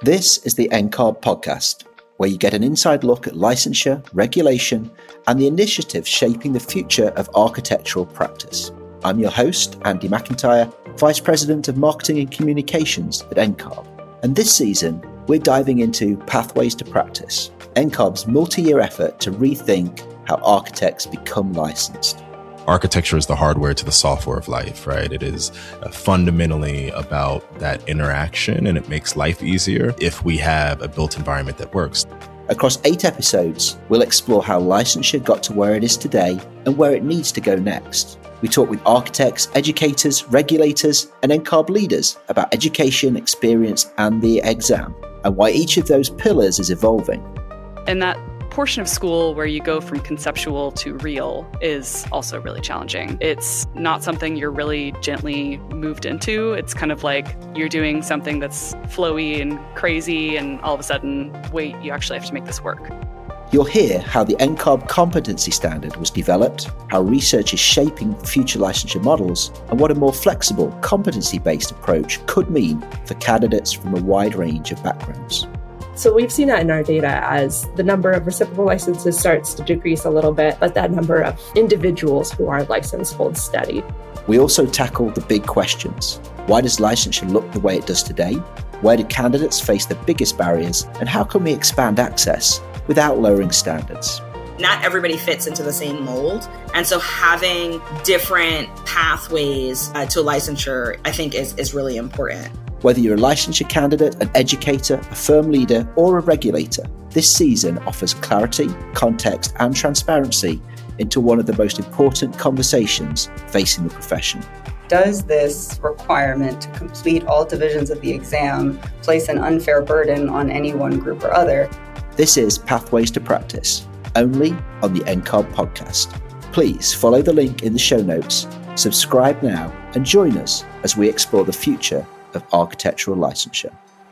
This is the NCARB podcast, where you get an inside look at licensure, regulation, and the initiatives shaping the future of architectural practice. I'm your host, Andy McIntyre, Vice President of Marketing and Communications at NCARB. And this season, we're diving into Pathways to Practice, NCARB's multi-year effort to rethink how architects become licensed. Architecture is the hardware to the software of life, right? It is fundamentally about that interaction, and it makes life easier if we have a built environment that works. Across 8 episodes, we'll explore how licensure got to where it is today and where it needs to go next. We talk with architects, educators, regulators, and NCARB leaders about education, experience, and the exam, and why each of those pillars is evolving. And that portion of school where you go from conceptual to real is also really challenging. It's not something you're really gently moved into. It's kind of like you're doing something that's flowy and crazy, and all of a sudden, wait, you actually have to make this work. You'll hear how the NCARB competency standard was developed, how research is shaping future licensure models, and what a more flexible, competency-based approach could mean for candidates from a wide range of backgrounds. So we've seen that in our data as the number of reciprocal licenses starts to decrease a little bit, but that number of individuals who are licensed holds steady. We also tackle the big questions. Why does licensure look the way it does today? Where do candidates face the biggest barriers? And how can we expand access without lowering standards? Not everybody fits into the same mold. And so having different pathways to licensure, I think is really important. Whether you're a licensure candidate, an educator, a firm leader, or a regulator, this season offers clarity, context, and transparency into one of the most important conversations facing the profession. Does this requirement to complete all divisions of the exam place an unfair burden on any one group or other? This is Pathways to Practice, only on the NCARB podcast. Please follow the link in the show notes, subscribe now, and join us as we explore the future of architectural licensure.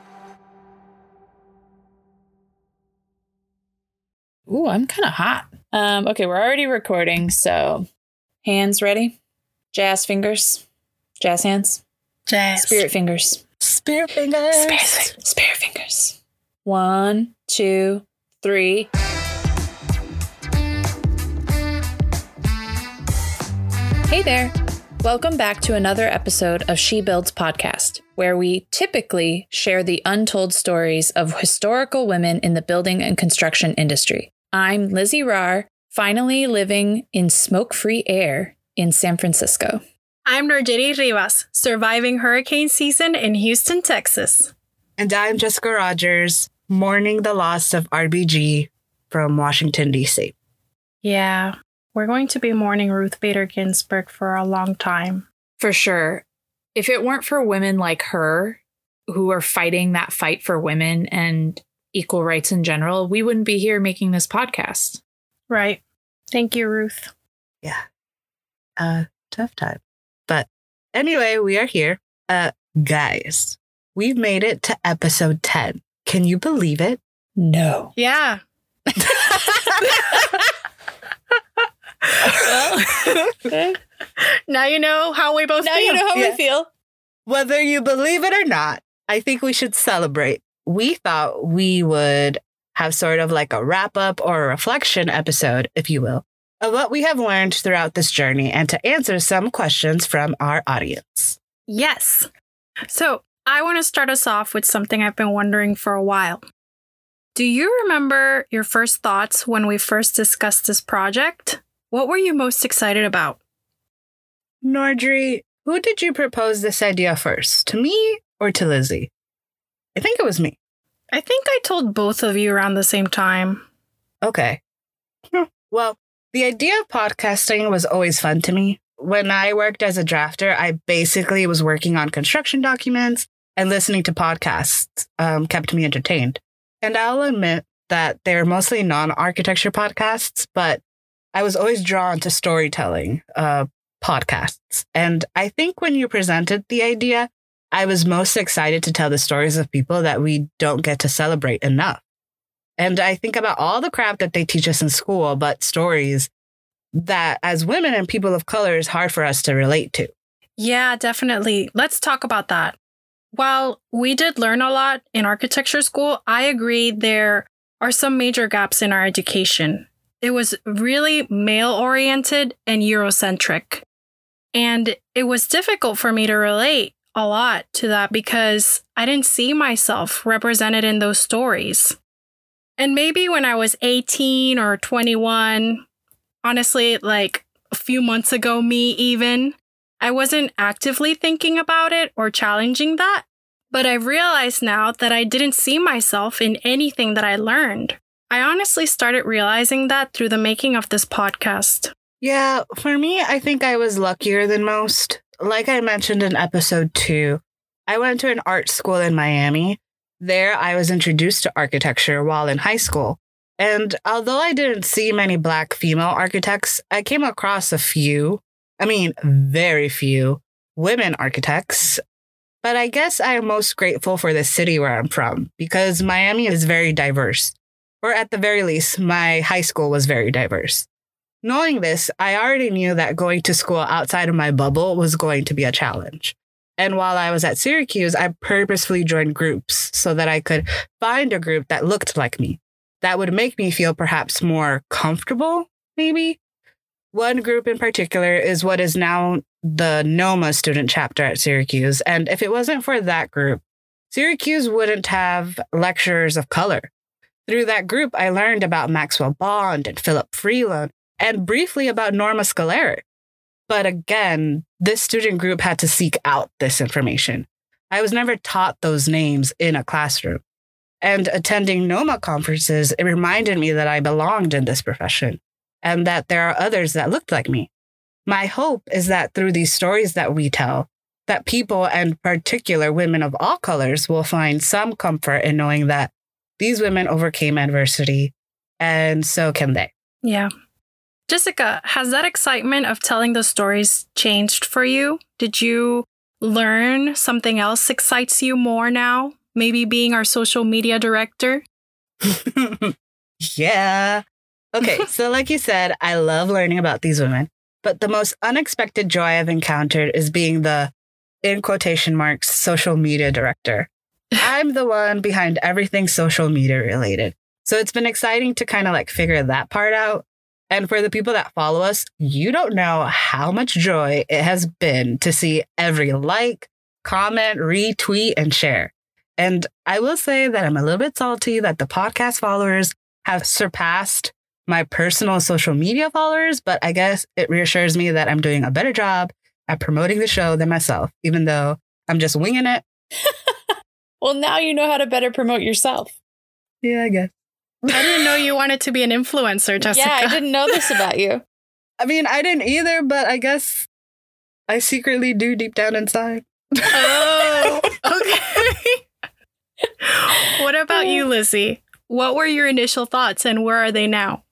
Ooh, I'm kind of hot. Okay, we're already recording, so hands ready? Jazz fingers? Jazz hands? Jazz. Spirit fingers. Spirit fingers. Spirit fingers. 1, 2, 3. Hey there. Welcome back to another episode of She Builds Podcast, where we typically share the untold stories of historical women in the building and construction industry. I'm Lizzie Rahr, finally living in smoke-free air in San Francisco. I'm Norjeri Rivas, surviving hurricane season in Houston, Texas. And I'm Jessica Rogers, mourning the loss of RBG from Washington, D.C. Yeah. We're going to be mourning Ruth Bader Ginsburg for a long time. For sure. If it weren't for women like her, who are fighting that fight for women and equal rights in general, we wouldn't be here making this podcast. Right. Thank you, Ruth. Yeah. Tough time. But anyway, we are here. Guys, we've made it to episode 10. Can you believe it? No. Yeah. Well, okay. Now you know how we both feel. Now you know how we feel. Whether you believe it or not, I think we should celebrate. We thought we would have sort of like a wrap up or a reflection episode, if you will, of what we have learned throughout this journey and to answer some questions from our audience. Yes. So I want to start us off with something I've been wondering for a while. Do you remember your first thoughts when we first discussed this project? What were you most excited about? Norjeri, who did you propose this idea first? To me or to Lizzie? I think it was me. I think I told both of you around the same time. Okay. Well, the idea of podcasting was always fun to me. When I worked as a drafter, I basically was working on construction documents, and listening to podcasts kept me entertained. And I'll admit that they're mostly non-architecture podcasts, but I was always drawn to storytelling podcasts. And I think when you presented the idea, I was most excited to tell the stories of people that we don't get to celebrate enough. And I think about all the crap that they teach us in school, but stories that as women and people of color is hard for us to relate to. Yeah, definitely. Let's talk about that. While we did learn a lot in architecture school, I agree there are some major gaps in our education. It was really male-oriented and Eurocentric. And it was difficult for me to relate a lot to that because I didn't see myself represented in those stories. And maybe when I was 18 or 21, honestly, like a few months ago, me even, I wasn't actively thinking about it or challenging that. But I realized now that I didn't see myself in anything that I learned. I honestly started realizing that through the making of this podcast. Yeah, for me, I think I was luckier than most. Like I mentioned in episode 2, I went to an art school in Miami. There, I was introduced to architecture while in high school. And although I didn't see many Black female architects, I came across very few women architects. But I guess I am most grateful for the city where I'm from because Miami is very diverse. Or at the very least, my high school was very diverse. Knowing this, I already knew that going to school outside of my bubble was going to be a challenge. And while I was at Syracuse, I purposefully joined groups so that I could find a group that looked like me, that would make me feel perhaps more comfortable, maybe. One group in particular is what is now the NOMA student chapter at Syracuse. And if it wasn't for that group, Syracuse wouldn't have lecturers of color. Through that group, I learned about Maxwell Bond and Philip Freeland, and briefly about Norma Scalera. But again, this student group had to seek out this information. I was never taught those names in a classroom. And attending NOMA conferences, it reminded me that I belonged in this profession and that there are others that looked like me. My hope is that through these stories that we tell, that people, and particular women of all colors, will find some comfort in knowing that these women overcame adversity, and so can they. Yeah. Jessica, has that excitement of telling the stories changed for you? Did you learn something else excites you more now? Maybe being our social media director? Yeah. Okay, so like you said, I love learning about these women. But the most unexpected joy I've encountered is being the, in quotation marks, social media director. I'm the one behind everything social media related. So it's been exciting to kind of like figure that part out. And for the people that follow us, you don't know how much joy it has been to see every like, comment, retweet, and share. And I will say that I'm a little bit salty that the podcast followers have surpassed my personal social media followers, but I guess it reassures me that I'm doing a better job at promoting the show than myself, even though I'm just winging it. Well, now you know how to better promote yourself. Yeah, I guess. I didn't know you wanted to be an influencer, Jessica. Yeah, I didn't know this about you. I mean, I didn't either, but I guess I secretly do deep down inside. Oh, okay. What about you, Lizzie? What were your initial thoughts and where are they now?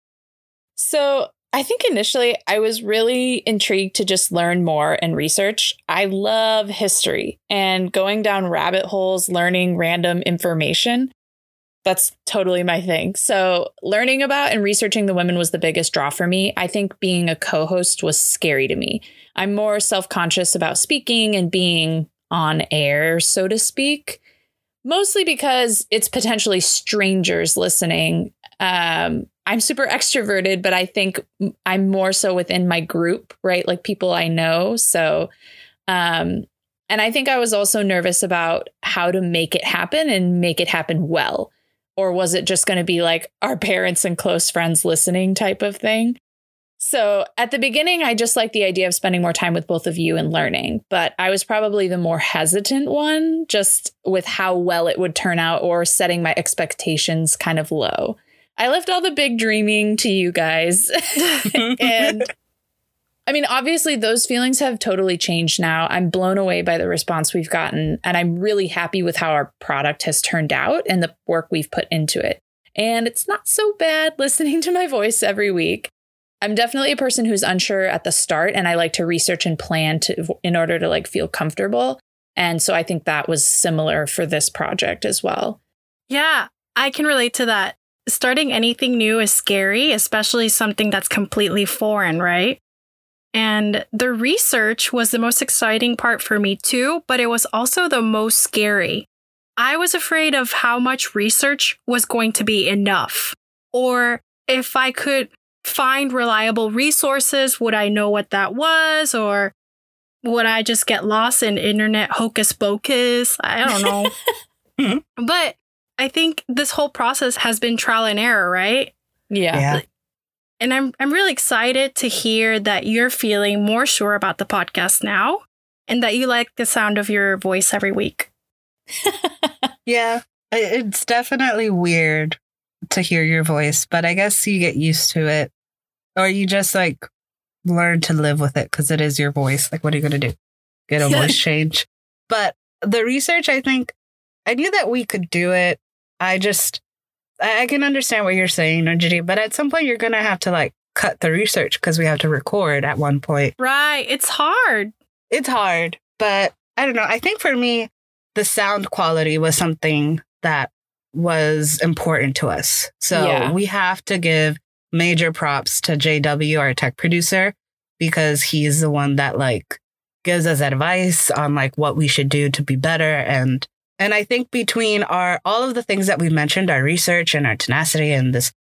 So I think initially I was really intrigued to just learn more and research. I love history and going down rabbit holes, learning random information. That's totally my thing. So learning about and researching the women was the biggest draw for me. I think being a co-host was scary to me. I'm more self-conscious about speaking and being on air, so to speak, mostly because it's potentially strangers listening. I'm super extroverted, but I think I'm more so within my group, right? Like people I know. So, and I think I was also nervous about how to make it happen and make it happen well. Or was it just going to be like our parents and close friends listening type of thing? So at the beginning, I just liked the idea of spending more time with both of you and learning. But I was probably the more hesitant one, just with how well it would turn out or setting my expectations kind of low. I left all the big dreaming to you guys. And I mean, obviously, those feelings have totally changed now. I'm blown away by the response we've gotten, and I'm really happy with how our product has turned out and the work we've put into it. And it's not so bad listening to my voice every week. I'm definitely a person who's unsure at the start, and I like to research and plan in order to like feel comfortable. And so I think that was similar for this project as well. Yeah, I can relate to that. Starting anything new is scary, especially something that's completely foreign, right? And the research was the most exciting part for me too, but it was also the most scary. I was afraid of how much research was going to be enough. Or if I could find reliable resources, would I know what that was? Or would I just get lost in internet hocus pocus? I don't know. But I think this whole process has been trial and error, right? Yeah. And I'm really excited to hear that you're feeling more sure about the podcast now and that you like the sound of your voice every week. Yeah, it's definitely weird to hear your voice, but I guess you get used to it, or you just like learn to live with it because it is your voice. Like, what are you going to do? Get a voice change? But the research, I think, I knew that we could do it. I can understand what you're saying, Nurjiti, but at some point you're going to have to like cut the research because we have to record at one point. Right. It's hard. It's hard, but I don't know. I think for me, the sound quality was something that was important to us. So we have to give major props to JW, our tech producer, because he's the one that like gives us advice on like what we should do to be better. And I think between all of the things that we mentioned, our research and our tenacity and this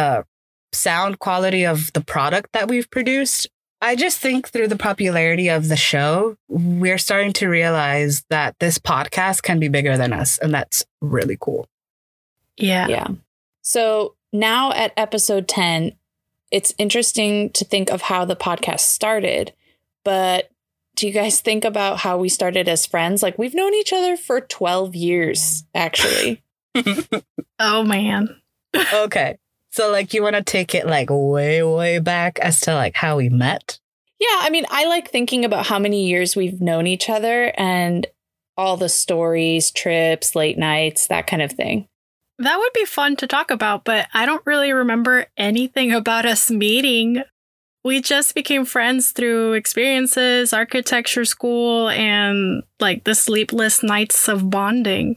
sound quality of the product that we've produced, I just think through the popularity of the show, we're starting to realize that this podcast can be bigger than us. And that's really cool. Yeah. So now at episode 10, it's interesting to think of how the podcast started. But do you guys think about how we started as friends? Like, we've known each other for 12 years, actually. Oh, man. Okay. So, like, you want to take it, like, way, way back as to, like, how we met? Yeah, I mean, I like thinking about how many years we've known each other and all the stories, trips, late nights, that kind of thing. That would be fun to talk about, but I don't really remember anything about us meeting. We just became friends through experiences, architecture school, and, like, the sleepless nights of bonding.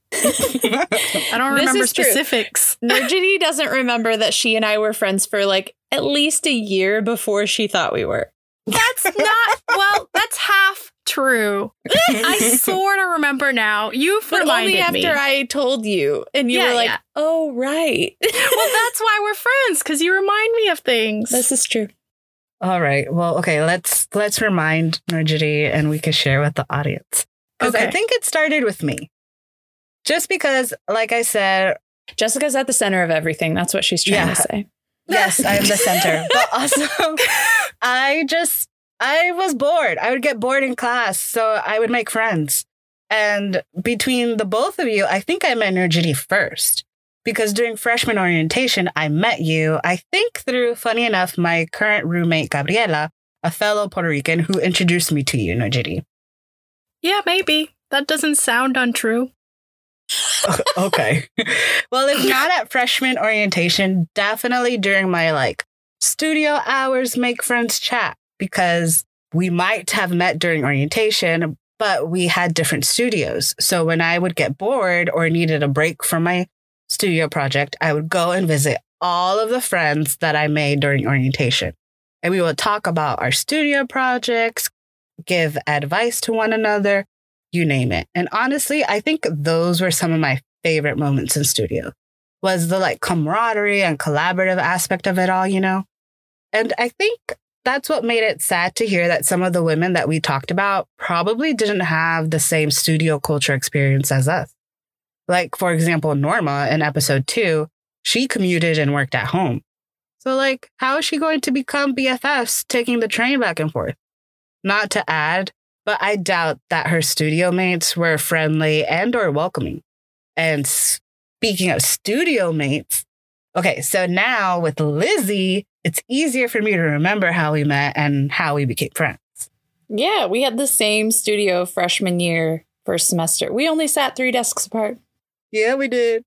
I don't remember specifics. Nurjiti doesn't remember that she and I were friends for like at least a year before she thought we were. That's not, well, that's half true. I sort of remember now. You've reminded me. Only after I told you and you were like, oh, right. Well, that's why we're friends, because you remind me of things. This is true. All right. Well, okay, let's remind Nurjiti and we can share with the audience. Because I think it started with me. Just because, like I said, Jessica's at the center of everything. That's what she's trying to say. Yes, I'm the center. But also, I was bored. I would get bored in class, so I would make friends. And between the both of you, I think I met Nurjiti first. Because during freshman orientation, I met you, I think through, funny enough, my current roommate, Gabriela, a fellow Puerto Rican who introduced me to you, Nurjiti. Yeah, maybe. That doesn't sound untrue. Okay. Well, if not at freshman orientation, definitely during my like studio hours, make friends chat, because we might have met during orientation, but we had different studios. So when I would get bored or needed a break from my studio project, I would go and visit all of the friends that I made during orientation. And we would talk about our studio projects, give advice to one another, you name it. And honestly, I think those were some of my favorite moments in studio, was the like camaraderie and collaborative aspect of it all, you know? And I think that's what made it sad to hear that some of the women that we talked about probably didn't have the same studio culture experience as us. Like, for example, Norma in episode 2, she commuted and worked at home. So like, how is she going to become BFFs taking the train back and forth? Not to add, but I doubt that her studio mates were friendly and or welcoming. And speaking of studio mates, okay, so now with Lizzie, it's easier for me to remember how we met and how we became friends. Yeah, we had the same studio freshman year, first semester. We only sat 3 desks apart. Yeah, we did.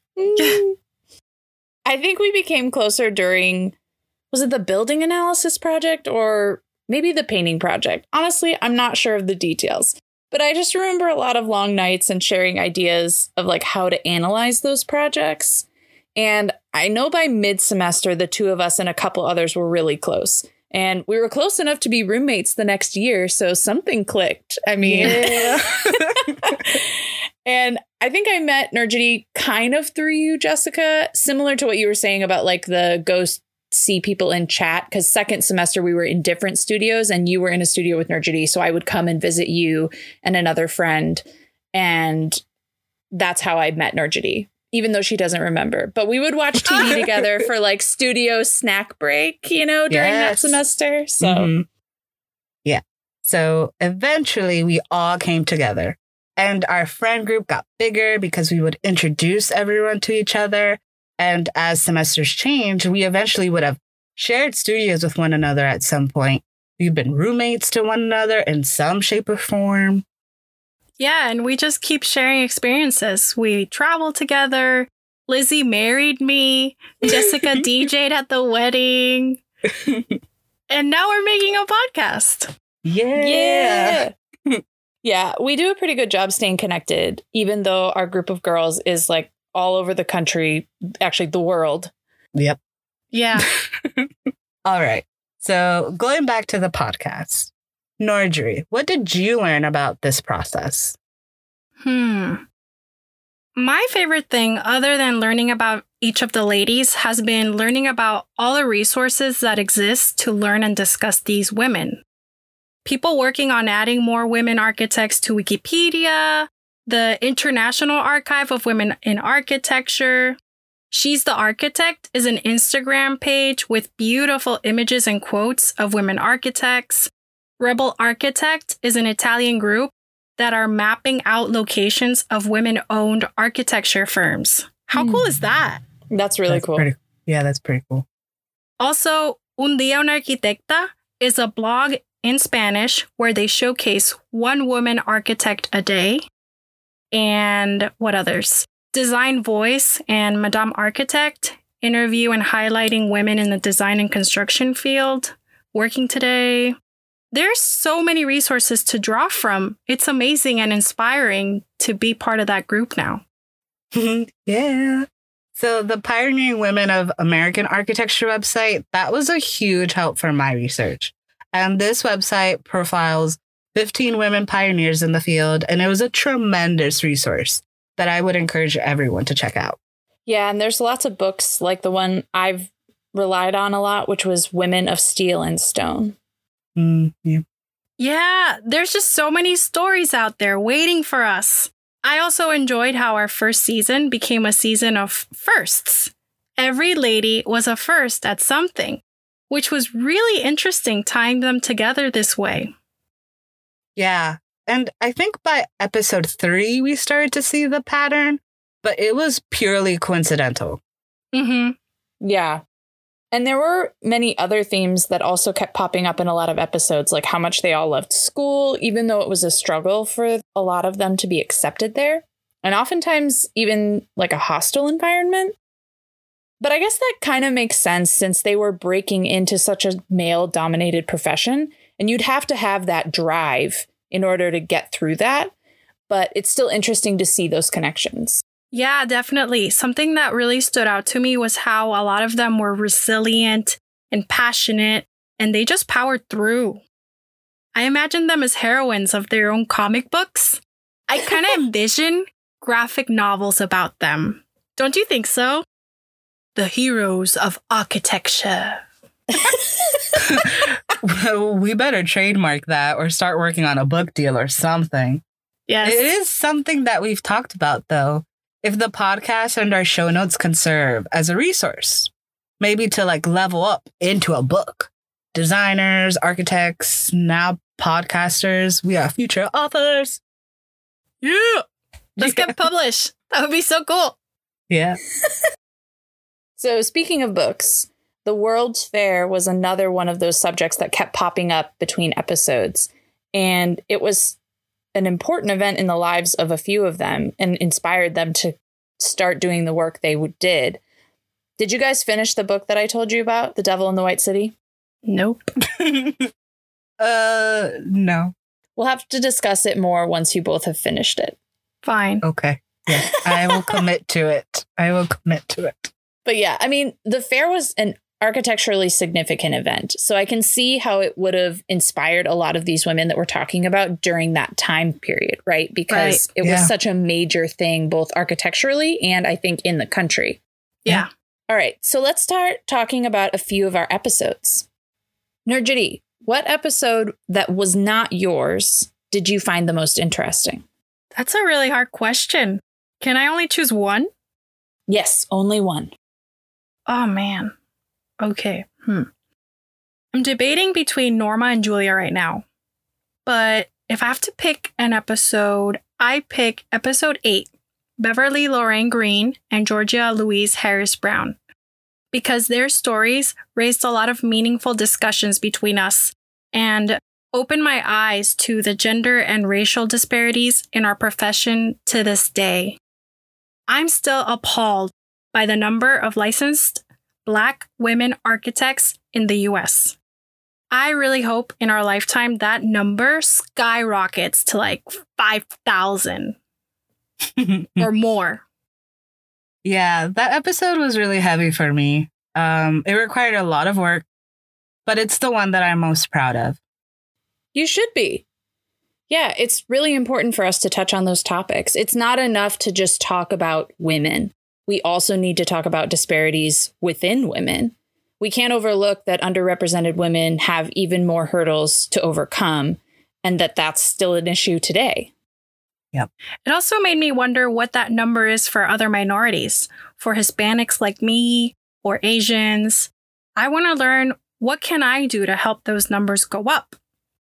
I think we became closer during, was it the building analysis project or maybe the painting project? Honestly, I'm not sure of the details, but I just remember a lot of long nights and sharing ideas of like how to analyze those projects. And I know by mid-semester, the two of us and a couple others were really close. And we were close enough to be roommates the next year, so something clicked. I mean, Yeah. and I think I met Nurjity kind of through you, Jessica, similar to what you were saying about like the ghost see people in chat, because second semester we were in different studios and you were in a studio with Nurjity. So I would come and visit you and another friend. And that's how I met Nurjity, even though she doesn't remember. But we would watch TV together for like studio snack break, you know, during that semester. So yeah. So eventually we all came together and our friend group got bigger because we would introduce everyone to each other. And as semesters changed, we eventually would have shared studios with one another at some point. We've been roommates to one another in some shape or form. Yeah, and we just keep sharing experiences. We travel together. Lizzie married me. Jessica DJ'd at the wedding. And now we're making a podcast. Yeah. Yeah, we do a pretty good job staying connected, even though our group of girls is like all over the country, actually the world. Yep. Yeah. All right. So going back to the podcast, Nurjity, what did you learn about this process? My favorite thing, other than learning about each of the ladies, has been learning about all the resources that exist to learn and discuss these women. People working on adding more women architects to Wikipedia, the International Archive of Women in Architecture. She's the Architect is an Instagram page with beautiful images and quotes of women architects. Rebel Architect is an Italian group that are mapping out locations of women-owned architecture firms. How cool is that? That's really cool. That's pretty cool. Also, Un Día Una Arquitecta is a blog in Spanish where they showcase one woman architect a day. And what others? Design Voice and Madame Architect interview and highlighting women in the design and construction field working today. There's so many resources to draw from. It's amazing and inspiring to be part of that group now. Yeah. So the Pioneering Women of American Architecture website, that was a huge help for my research. And this website profiles 15 women pioneers in the field, and it was a tremendous resource that I would encourage everyone to check out. Yeah, and there's lots of books like the one I've relied on a lot, which was Women of Steel and Stone. Yeah, there's just so many stories out there waiting for us. I also enjoyed how our first season became a season of firsts. Every lady was a first at something, which was really interesting tying them together this way. Yeah. And I think by episode 3, we started to see the pattern, but it was purely coincidental. Yeah. And there were many other themes that also kept popping up in a lot of episodes, like how much they all loved school, even though it was a struggle for a lot of them to be accepted there. And oftentimes even like a hostile environment. But I guess that kind of makes sense since they were breaking into such a male-dominated profession. And you'd have to have that drive in order to get through that. But it's still interesting to see those connections. Yeah, definitely. Something that really stood out to me was how a lot of them were resilient and passionate, and they just powered through. I imagine them as heroines of their own comic books. I kind of envision graphic novels about them. Don't you think so? The heroes of architecture. Well, we better trademark that or start working on a book deal or something. Yes. It is something that we've talked about, though. If the podcast and our show notes can serve as a resource, maybe to like level up into a book. Designers, architects, now podcasters, we are future authors. Yeah. Let's get published. That would be so cool. Yeah. So speaking of books, the World's Fair was another one of those subjects that kept popping up between episodes. And it was an important event in the lives of a few of them and inspired them to start doing the work they did. Did you guys finish the book that I told you about, The Devil in the White City? Nope. No. We'll have to discuss it more once you both have finished it. Fine. Okay. Yeah, I will commit to it. But yeah, I mean, the fair was an architecturally significant event. So I can see how it would have inspired a lot of these women that we're talking about during that time period, right? Because it was such a major thing, both architecturally and I think in the country. Yeah. All right. So let's start talking about a few of our episodes. Nurjiti, what episode that was not yours did you find the most interesting? That's a really hard question. Can I only choose one? Yes, only one. Oh, man. Okay. I'm debating between Norma and Julia right now. But if I have to pick an episode, I pick episode 8, Beverly Lorraine Green and Georgia Louise Harris Brown, because their stories raised a lot of meaningful discussions between us and opened my eyes to the gender and racial disparities in our profession to this day. I'm still appalled by the number of licensed Black women architects in the US. I really hope in our lifetime that number skyrockets to like 5,000 or more. Yeah, that episode was really heavy for me. It required a lot of work, but it's the one that I'm most proud of. You should be. Yeah, it's really important for us to touch on those topics. It's not enough to just talk about women. We also need to talk about disparities within women. We can't overlook that underrepresented women have even more hurdles to overcome and that that's still an issue today. Yep. It also made me wonder what that number is for other minorities, for Hispanics like me or Asians. I want to learn, what can I do to help those numbers go up?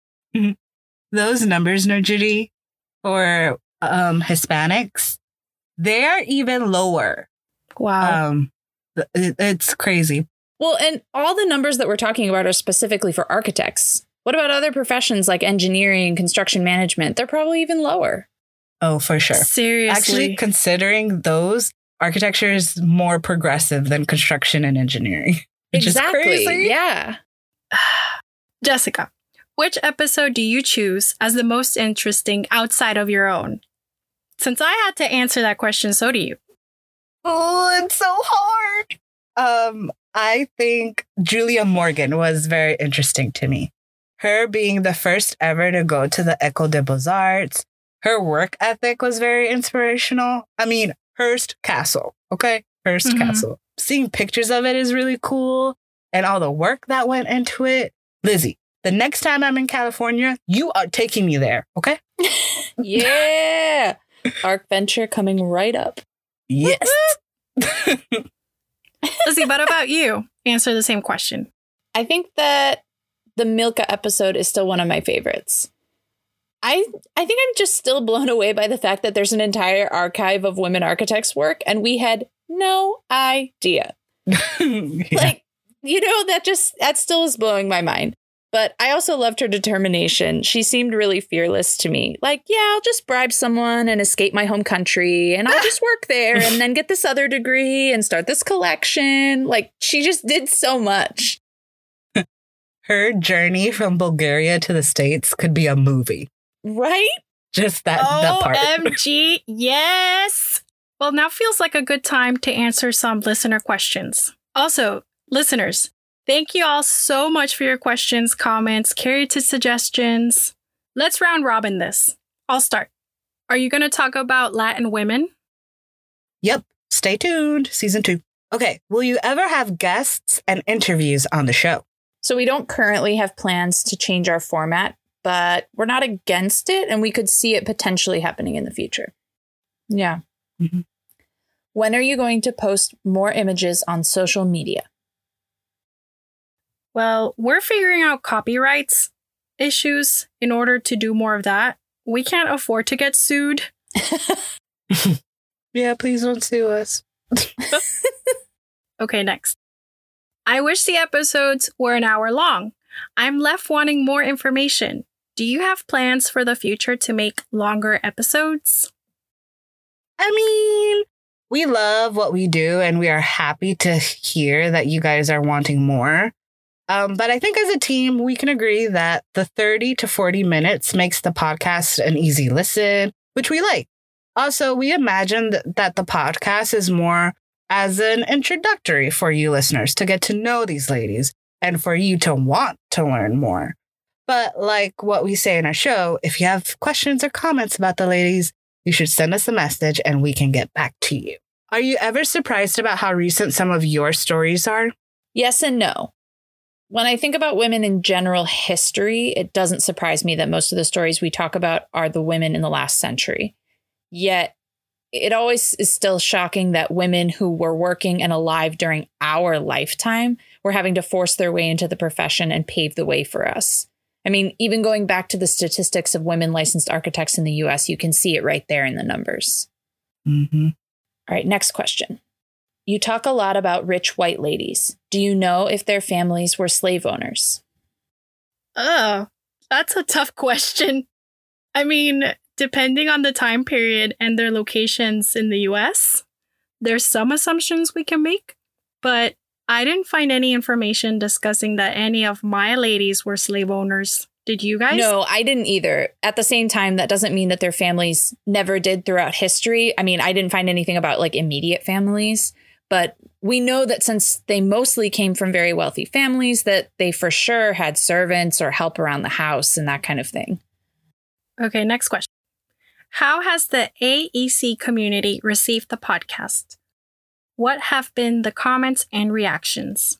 Those numbers, Nurjiti, for Hispanics, they are even lower. Wow. It's crazy. Well, and all the numbers that we're talking about are specifically for architects. What about other professions like engineering, construction management? They're probably even lower. Oh, for sure. Seriously. Actually, considering those, architecture is more progressive than construction and engineering. Which Exactly. is crazy. Yeah. Jessica, which episode do you choose as the most interesting outside of your own? Since I had to answer that question, so do you. Oh, it's so hard. I think Julia Morgan was very interesting to me. Her being the first ever to go to the École des Beaux-Arts. Her work ethic was very inspirational. I mean, Hearst Castle, okay? Hearst Castle. Seeing pictures of it is really cool. And all the work that went into it. Lizzie, the next time I'm in California, you are taking me there, okay? Yeah. Arc Venture coming right up. Yes. Lizzie, what about you? Answer the same question. I think that the Milka episode is still one of my favorites. I think I'm just still blown away by the fact that there's an entire archive of women architects' work, and we had no idea. Like, you know, that still is blowing my mind. But I also loved her determination. She seemed really fearless to me. Like, yeah, I'll just bribe someone and escape my home country, and I'll just work there and then get this other degree and start this collection. Like, she just did so much. Her journey from Bulgaria to the States could be a movie. Right? Just that part. OMG, yes! Well, now feels like a good time to answer some listener questions. Also, listeners, thank you all so much for your questions, comments, creative suggestions. Let's round robin this. I'll start. Are you going to talk about Latin women? Yep. Stay tuned. Season 2. Okay. Will you ever have guests and interviews on the show? So we don't currently have plans to change our format, but we're not against it, and we could see it potentially happening in the future. Yeah. Mm-hmm. When are you going to post more images on social media? Well, we're figuring out copyrights issues in order to do more of that. We can't afford to get sued. Yeah, please don't sue us. Okay, next. I wish the episodes were an hour long. I'm left wanting more information. Do you have plans for the future to make longer episodes? I mean, we love what we do and we are happy to hear that you guys are wanting more. But I think as a team, we can agree that the 30 to 40 minutes makes the podcast an easy listen, which we like. Also, we imagine that the podcast is more as an introductory for you listeners to get to know these ladies and for you to want to learn more. But like what we say in our show, if you have questions or comments about the ladies, you should send us a message and we can get back to you. Are you ever surprised about how recent some of your stories are? Yes and no. When I think about women in general history, it doesn't surprise me that most of the stories we talk about are the women in the last century. Yet, it always is still shocking that women who were working and alive during our lifetime were having to force their way into the profession and pave the way for us. I mean, even going back to the statistics of women licensed architects in the US, you can see it right there in the numbers. Mm-hmm. All right, next question. You talk a lot about rich white ladies. Do you know if their families were slave owners? Oh, that's a tough question. I mean, depending on the time period and their locations in the US, there's some assumptions we can make, but I didn't find any information discussing that any of my ladies were slave owners. Did you guys? No, I didn't either. At the same time, that doesn't mean that their families never did throughout history. I mean, I didn't find anything about like immediate families, but we know that since they mostly came from very wealthy families, that they for sure had servants or help around the house and that kind of thing. Okay, next question. How has the AEC community received the podcast? What have been the comments and reactions?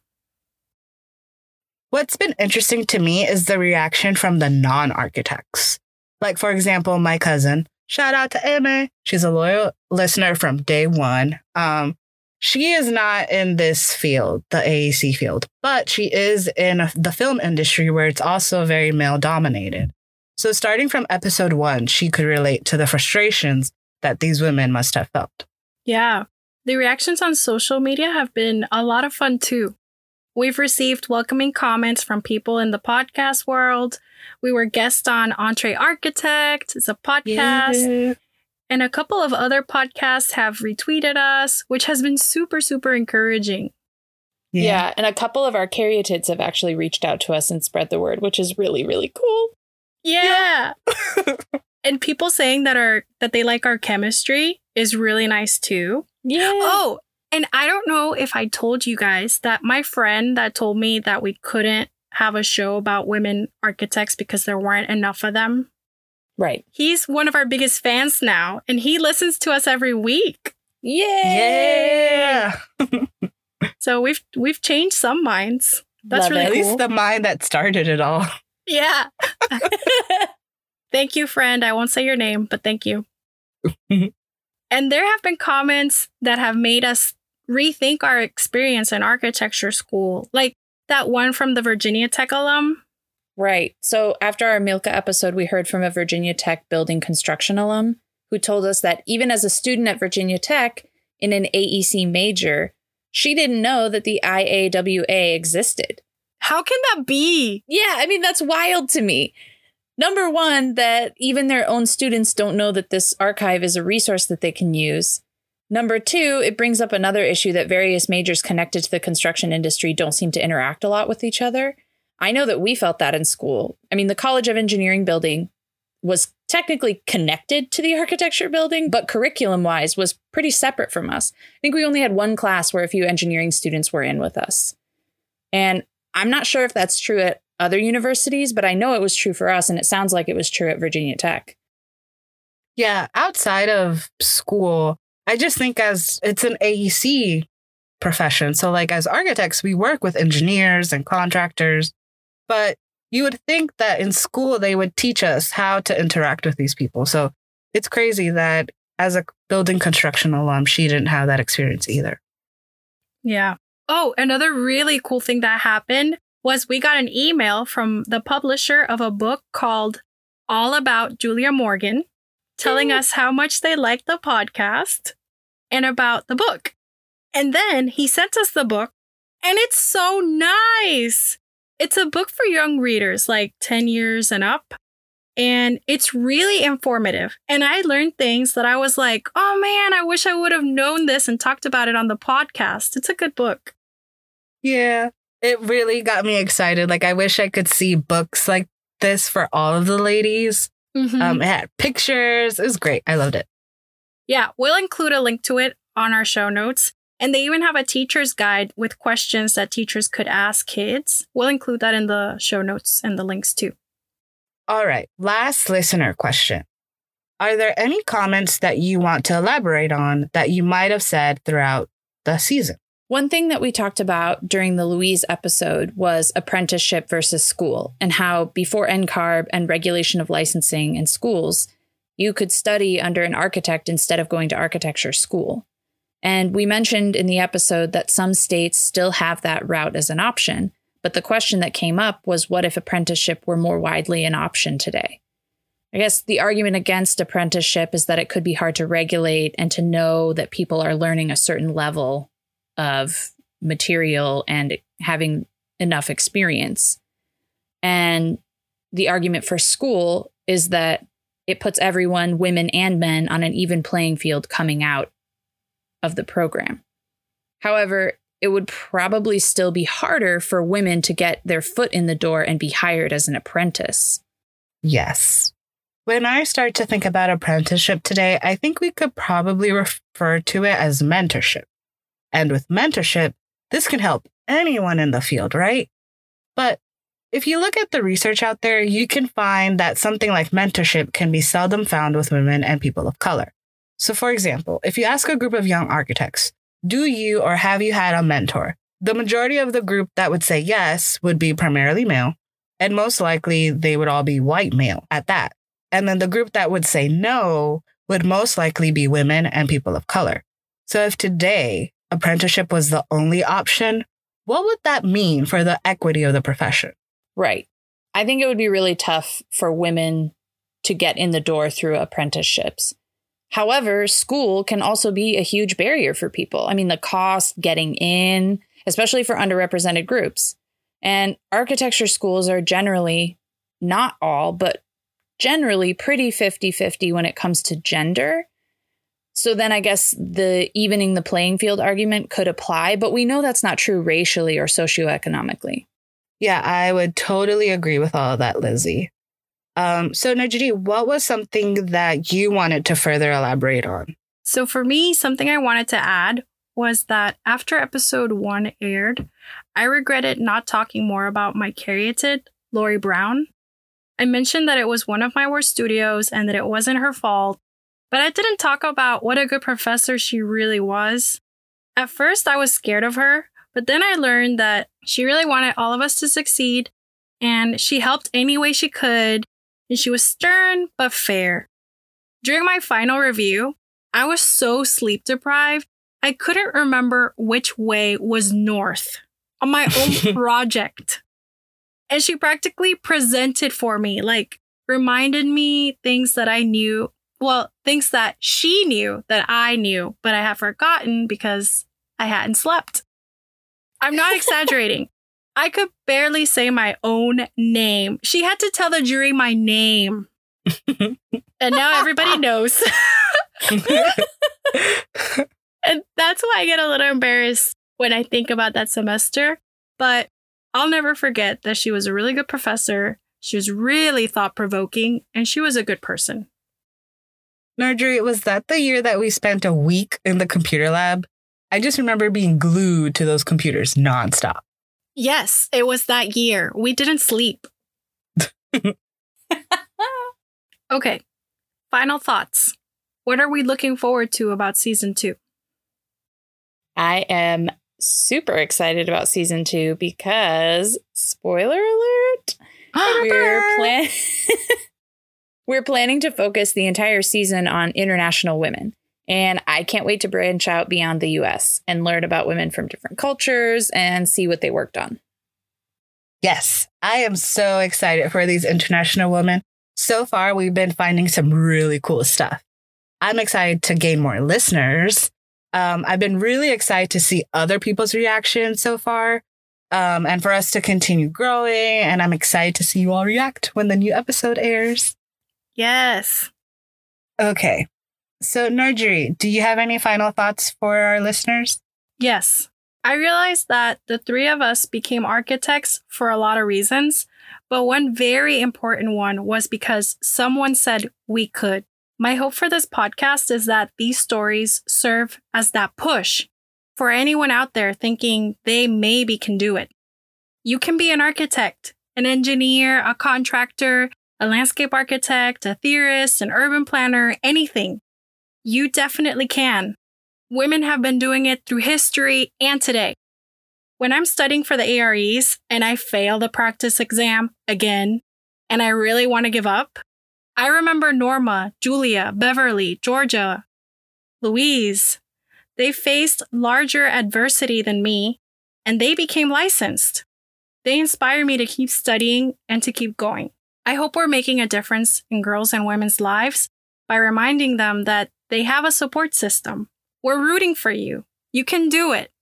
What's been interesting to me is the reaction from the non-architects. Like, for example, my cousin, shout out to Emma. She's a loyal listener from day one. She is not in this field, the AEC field, but she is in the film industry where it's also very male dominated. So starting from episode 1, she could relate to the frustrations that these women must have felt. Yeah, the reactions on social media have been a lot of fun too. We've received welcoming comments from people in the podcast world. We were guests on Entree Architect. It's a podcast. Yeah. And a couple of other podcasts have retweeted us, which has been super, super encouraging. Yeah, and a couple of our caryatids have actually reached out to us and spread the word, which is really, really cool. Yeah. And people saying that they like our chemistry is really nice too. Yeah. Oh, and I don't know if I told you guys that my friend that told me that we couldn't have a show about women architects because there weren't enough of them. Right. He's one of our biggest fans now, and he listens to us every week. Yeah. So we've changed some minds. That's really cool. At least the mind that started it all. Yeah. Thank you, friend. I won't say your name, but thank you. And there have been comments that have made us rethink our experience in architecture school, like that one from the Virginia Tech alum. Right. So after our Milka episode, we heard from a Virginia Tech building construction alum who told us that even as a student at Virginia Tech in an AEC major, she didn't know that the IAWA existed. How can that be? Yeah, I mean, that's wild to me. Number one, that even their own students don't know that this archive is a resource that they can use. Number two, it brings up another issue that various majors connected to the construction industry don't seem to interact a lot with each other. I know that we felt that in school. I mean, the College of Engineering building was technically connected to the architecture building, but curriculum-wise was pretty separate from us. I think we only had one class where a few engineering students were in with us. And I'm not sure if that's true at other universities, but I know it was true for us, and it sounds like it was true at Virginia Tech. Yeah, outside of school, I just think as it's an AEC profession. So like as architects, we work with engineers and contractors, but you would think that in school they would teach us how to interact with these people. So it's crazy that as a building construction alum, she didn't have that experience either. Yeah. Oh, another really cool thing that happened was we got an email from the publisher of a book called All About Julia Morgan, telling us how much they liked the podcast and about the book. And then he sent us the book, and it's so nice. It's a book for young readers, like 10 years and up. And it's really informative. And I learned things that I was like, oh man, I wish I would have known this and talked about it on the podcast. It's a good book. Yeah, it really got me excited. Like, I wish I could see books like this for all of the ladies. Mm-hmm. It had pictures. It was great. I loved it. Yeah, we'll include a link to it on our show notes. And they even have a teacher's guide with questions that teachers could ask kids. We'll include that in the show notes and the links too. All right, last listener question. Are there any comments that you want to elaborate on that you might have said throughout the season? One thing that we talked about during the Louise episode was apprenticeship versus school, and how before NCARB and regulation of licensing in schools, you could study under an architect instead of going to architecture school. And we mentioned in the episode that some states still have that route as an option. But the question that came up was, what if apprenticeship were more widely an option today? I guess the argument against apprenticeship is that it could be hard to regulate and to know that people are learning a certain level of material and having enough experience. And the argument for school is that it puts everyone, women and men, on an even playing field coming out of the program. However, it would probably still be harder for women to get their foot in the door and be hired as an apprentice. Yes. When I start to think about apprenticeship today, I think we could probably refer to it as mentorship. And with mentorship, this can help anyone in the field, right? But if you look at the research out there, you can find that something like mentorship can be seldom found with women and people of color. So for example, if you ask a group of young architects, do you or have you had a mentor? The majority of the group that would say yes would be primarily male, and most likely they would all be white male at that. And then the group that would say no would most likely be women and people of color. So if today apprenticeship was the only option, what would that mean for the equity of the profession? Right. I think it would be really tough for women to get in the door through apprenticeships. However, school can also be a huge barrier for people. I mean, the cost getting in, especially for underrepresented groups. And architecture schools are generally, not all, but generally pretty 50-50 when it comes to gender. So then I guess the evening the playing field argument could apply, but we know that's not true racially or socioeconomically. Yeah, I would totally agree with all of that, Lizzie. So Najri, what was something that you wanted to further elaborate on? So for me, something I wanted to add was that after episode 1 aired, I regretted not talking more about my caryatid, Lori Brown. I mentioned that it was one of my worst studios and that it wasn't her fault, but I didn't talk about what a good professor she really was. At first, I was scared of her, but then I learned that she really wanted all of us to succeed, and she helped any way she could, and she was stern but fair. During my final review, I was so sleep deprived, I couldn't remember which way was north on my own project. And she practically presented for me, like reminded me things that I knew, well, things that she knew that I knew, but I had forgotten because I hadn't slept. I'm not exaggerating. I could barely say my own name. She had to tell the jury my name. And now everybody knows. And that's why I get a little embarrassed when I think about that semester. But I'll never forget that she was a really good professor. She was really thought-provoking, and she was a good person. Najri, was that the year that we spent a week in the computer lab? I just remember being glued to those computers nonstop. Yes, it was that year. We didn't sleep. Okay, final thoughts. What are we looking forward to about season 2? I am super excited about season 2 because, spoiler alert, we're planning to focus the entire season on international women. And I can't wait to branch out beyond the US and learn about women from different cultures and see what they worked on. Yes, I am so excited for these international women. So far, we've been finding some really cool stuff. I'm excited to gain more listeners. I've been really excited to see other people's reactions so far, and for us to continue growing. And I'm excited to see you all react when the new episode airs. Yes. Okay. So, Najri, do you have any final thoughts for our listeners? Yes. I realized that the three of us became architects for a lot of reasons, but one very important one was because someone said we could. My hope for this podcast is that these stories serve as that push For anyone out there thinking they maybe can do it, you can be an architect, an engineer, a contractor, a landscape architect, a theorist, an urban planner, anything. You definitely can. Women have been doing it through history and today. When I'm studying for the AREs and I fail the practice exam again, and I really want to give up, I remember Norma, Julia, Beverly, Georgia, Louise. They faced larger adversity than me, and they became licensed. They inspire me to keep studying and to keep going. I hope we're making a difference in girls' and women's lives by reminding them that they have a support system. We're rooting for you. You can do it.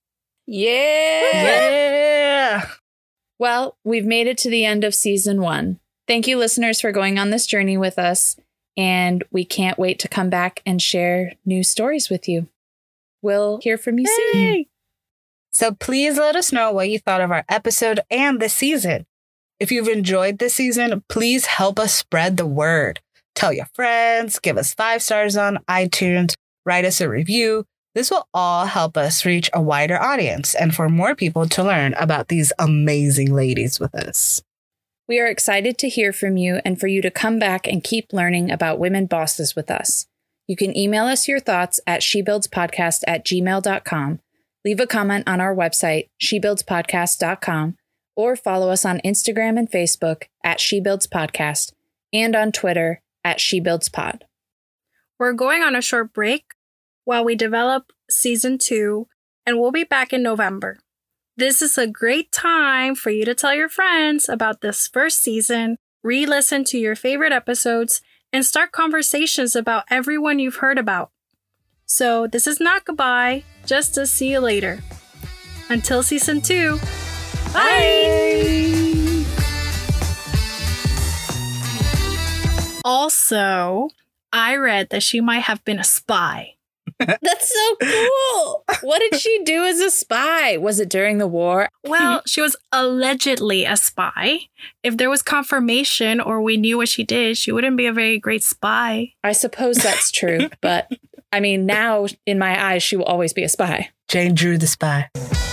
Yeah! Well, we've made it to the end of season 1. Thank you, listeners, for going on this journey with us, and we can't wait to come back and share new stories with you. We'll hear from you soon. So please let us know what you thought of our episode and the season. If you've enjoyed this season, please help us spread the word. Tell your friends, give us 5 stars on iTunes, write us a review. This will all help us reach a wider audience and for more people to learn about these amazing ladies with us. We are excited to hear from you and for you to come back and keep learning about women bosses with us. You can email us your thoughts at shebuildspodcast@gmail.com, leave a comment on our website, shebuildspodcast.com, or follow us on Instagram and Facebook at shebuildspodcast and on Twitter at shebuildspod. We're going on a short break while we develop season 2, and we'll be back in November. This is a great time for you to tell your friends about this first season, re-listen to your favorite episodes, and start conversations about everyone you've heard about. So this is not goodbye, just to see you later. Until season 2, bye! Also, I read that she might have been a spy. That's so cool. What did she do as a spy? Was it during the war? Well, she was allegedly a spy. If there was confirmation or we knew what she did, she wouldn't be a very great spy. I suppose that's true. But I mean, now in my eyes, she will always be a spy. Jane Drew the spy.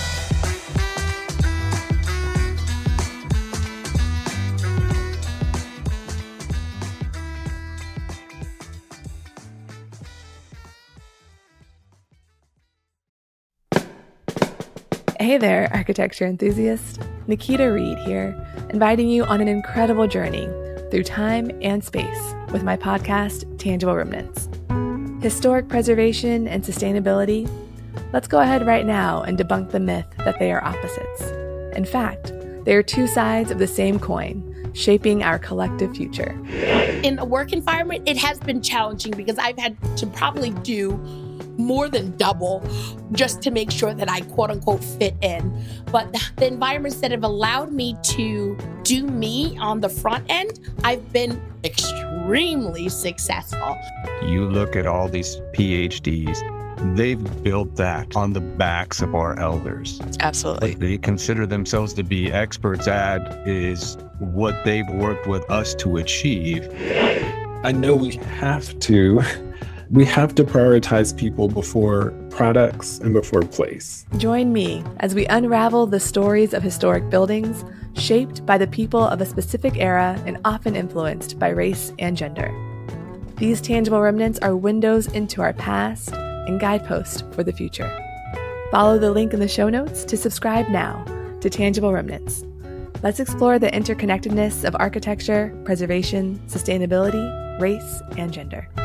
Hey there, architecture enthusiast. Nikita Reed here, inviting you on an incredible journey through time and space with my podcast, Tangible Remnants. Historic preservation and sustainability? Let's go ahead right now and debunk the myth that they are opposites. In fact, they are 2 sides of the same coin, shaping our collective future. In a work environment, it has been challenging because I've had to probably do more than double just to make sure that I quote unquote fit in. But the environments that have allowed me to do me on the front end, I've been extremely successful. You look at all these PhDs, they've built that on the backs of our elders. Absolutely. What they consider themselves to be experts at is what they've worked with us to achieve. I know we have to prioritize people before products and before place. Join me as we unravel the stories of historic buildings shaped by the people of a specific era and often influenced by race and gender. These tangible remnants are windows into our past and guideposts for the future. Follow the link in the show notes to subscribe now to Tangible Remnants. Let's explore the interconnectedness of architecture, preservation, sustainability, race, and gender.